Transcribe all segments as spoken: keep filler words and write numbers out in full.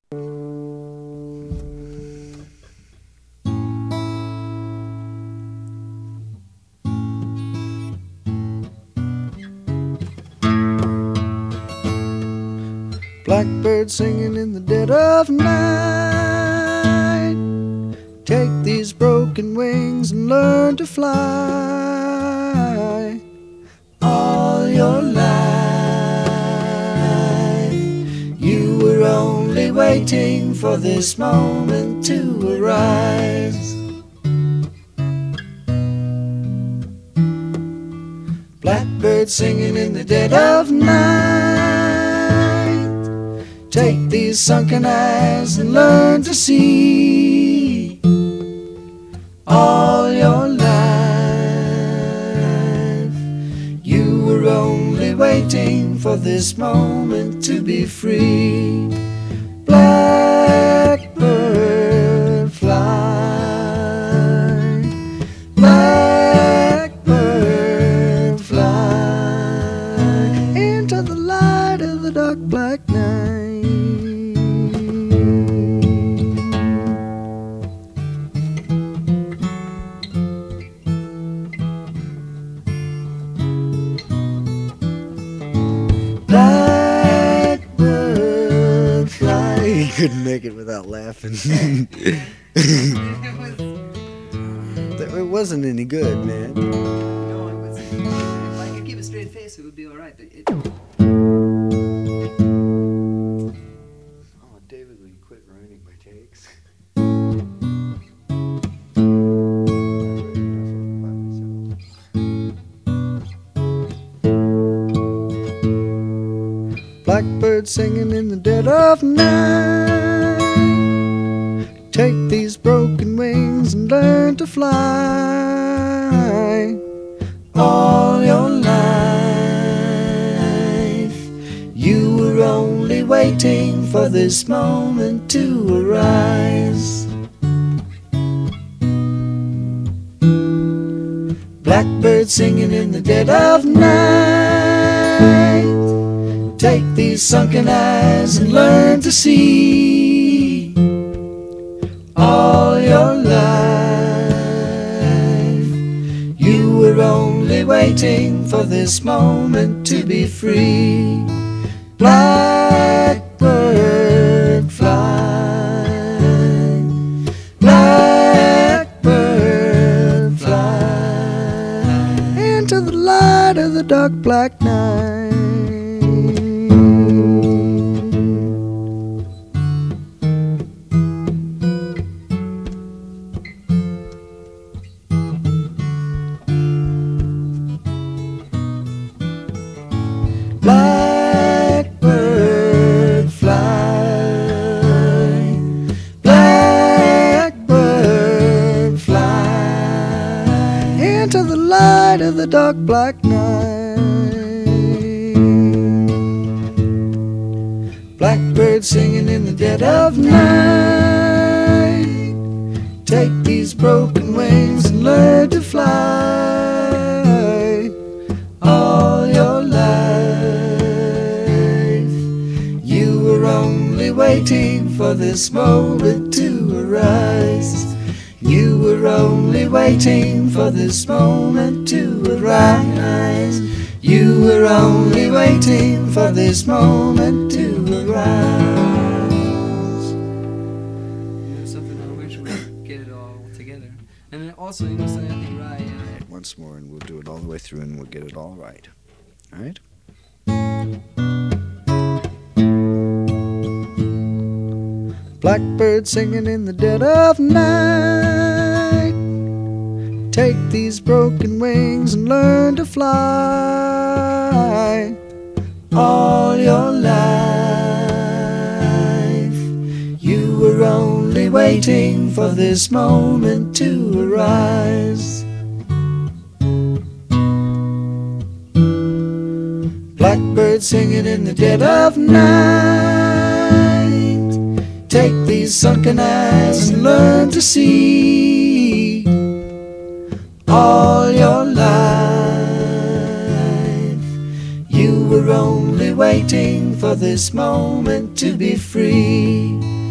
Blackbird singing in the dead of night. Take these broken wings and learn to fly. All your life you were only waiting for this moment to arise. Blackbird singing in the dead of night. Take these sunken eyes and learn to see. All your life you were only waiting for this moment to be free. Blackbird fly, blackbird fly into the light of the dark black night. Blackbird fly. He couldn't make it without laughing. It wasn't any good, man. No, it wasn't. If I could keep a straight face, it would be all right. But it... Oh, David, will you quit ruining my takes? Blackbird singing in the dead of night. Take these broken wings and learn to fly. All your life you were only waiting for this moment to arise. Blackbird singing in the dead of night. Take these sunken eyes and learn to see. All your life you were only waiting for this moment to be free. Blackbird fly, blackbird fly into the light of the dark black night. Blackbird fly, blackbird fly into the light of the dark black night. Blackbird singing in the dead of night. Take these broken wings and learn to fly. All your life you were only waiting for this moment to arise. You were only waiting for this moment to arise. You were only waiting for this moment to arise. You know, something I wish we could get it all together. And then also, you know, something I think right. Uh, Once more, and we'll do it all the way through, and we'll get it all right. All right? Blackbird singing in the dead of night. Take these broken wings and learn to fly. All your life you were only waiting for this moment to arise. Blackbird singing in the dead of night. Take these sunken eyes and learn to see. All your life you were only waiting for this moment to be free.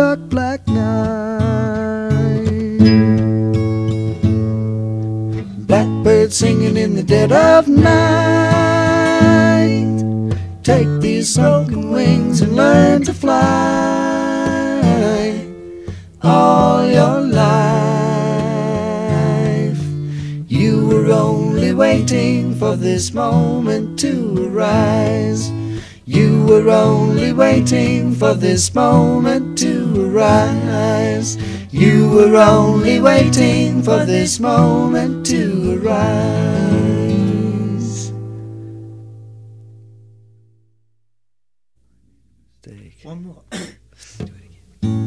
dark black night. Blackbird singing in the dead of night. Take these broken wings and learn to fly all your life. You were only waiting for this moment to arise. You were only waiting for this moment to arise. You were only waiting for this moment to arise. Take. One more. Do it again.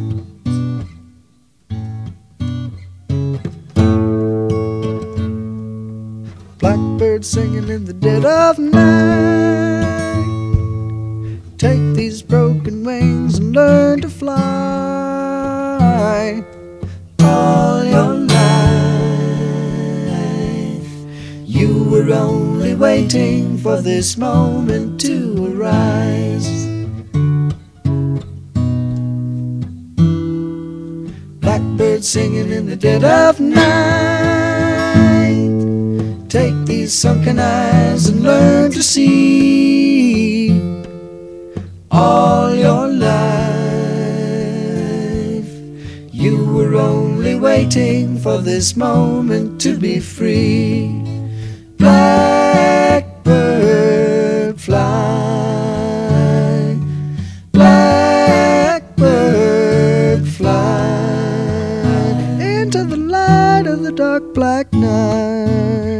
Blackbird singing in the dead of night. Take these broken wings and learn to fly all your life. You were only waiting for this moment to arise. Blackbird singing in the dead of night. Take these sunken eyes and learn to see all your life. You were only waiting for this moment to be free. Blackbird fly, blackbird fly into the light of the dark black night.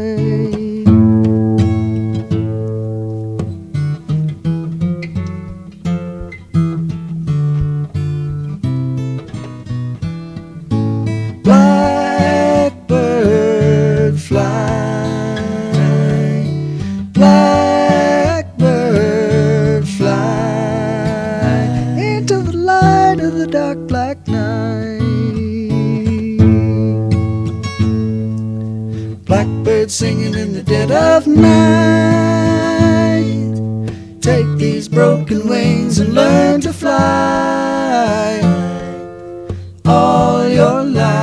Blackbird fly, blackbird fly into the light of the dark black night. Blackbird singing in the dead of night. Take these broken wings and learn to fly all your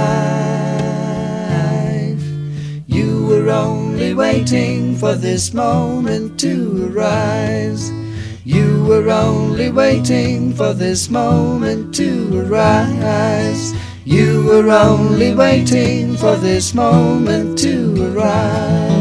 life. You were only waiting for this moment to arise. You were only waiting for this moment to arise. You were only waiting for this moment to arise.